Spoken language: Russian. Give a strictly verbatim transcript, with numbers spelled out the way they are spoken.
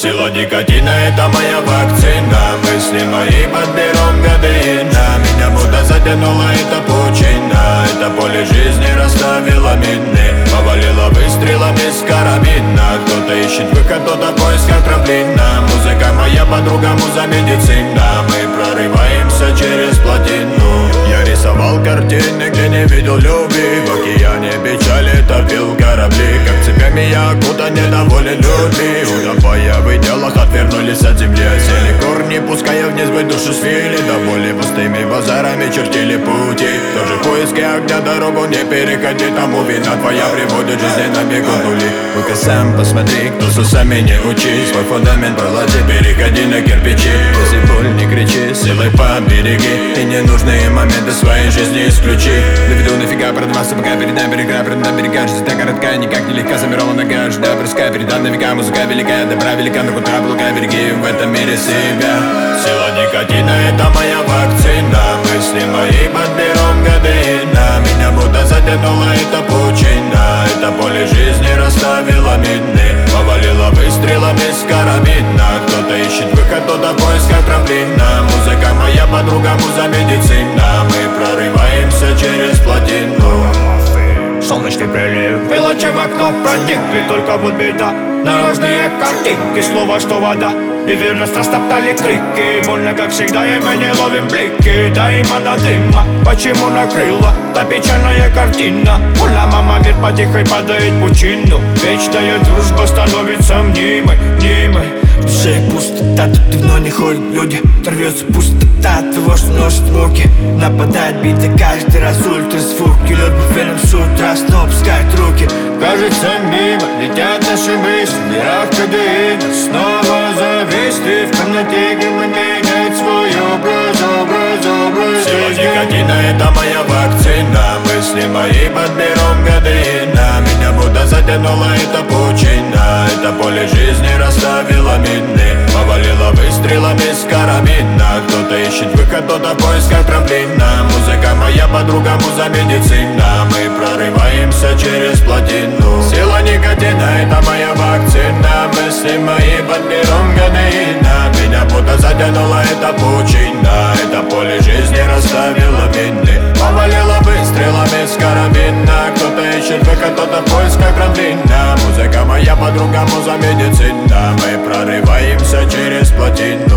Сила никотина — это моя вакцина. Мысли мои подберем година. Меня будто затянула эта пучина. Это поле жизни расставило мины. Повалило выстрелами с карабина. Кто-то ищет выход, кто-то в поисках трамплина. Музыка моя подруга, муза медицина. Мы прорываемся через плотину. Я рисовал картины, где не видел любви. В океане печали топил корабли. Как цепями я окутан, недоволен людьми. Утопая в идеалах, отвернулись от земли. Осели корни, пуская вниз бы душу свили. До боли пустыми базарами чертили пути. Тоже в поиске огня дорогу не переходи. Тому вина твоя приводит жизнь на бегу нули. Ну-ка сам посмотри, кто с усами не учи. Свой фундамент проложи, переходи на кирпичи. Если боль, не кричи, силой побереги. И ненужные моменты своей жизни исключи. Доведу нафига продаваться, пока перед нами берега. Пред нами берега, жизнь так коротка, никак не легка. Замерла нога, жда броска. Передам на века, музыка велика. Добра велика, но утра блага, береги в этом мире себя. Сила никотина — это моя вакцина. Мысли мои подберем година. Меня будто затянула эта пучина. Это поле жизни расставило мины. Повалило выстрелами с карабина. Кто-то ищет выход, кто-то в поисках трамплина. Музыка моя подруга, муза медицина. Мы прорываемся через плотину. Солнечный прилив, мелочи в окно проникли. Только вот беда, наружные картинки. Слово, что вода, и верность растоптали крики. Больно, как всегда, и мы не ловим блики. Дыма на дыма, почему накрыла та печальная картина? Уля, мама, мир потихой падает в пучину. Вечная дружба становится мнимой, мнимой. В душе пустота, тут давно не ходят люди. Торвется пустота, того, что носит муки. Нападает бита каждый раз ультразвуки. Лед буфетом с утра, снова пускает руки. Кажется, мимо летят наши мысли. В мирах кадеина снова зависнет. И в комнате, где мы меняет свой образ, образ, образ. Сила никотина — это моя вакцина. Мысли мои подберем година. Меня будто затянула эта пучина. Это поле жизни расставило мины. Повалило выстрелами с карабина. Кто-то ищет выход, кто-то в поисках трамплина. Музыка моя подруга, муза медицина. Мы прорываемся через плотину. Сила никотина — это моя вакцина. Мысли мои подберем година. Меня будто затянула эта пучина. Это поле жизни расставило мины. Повалило выстрелами с карабина. Кто-то ищет выход, кто-то в поисках трамплина. Музыка моя подруга, муза медицина. Мы прорываемся через плотину.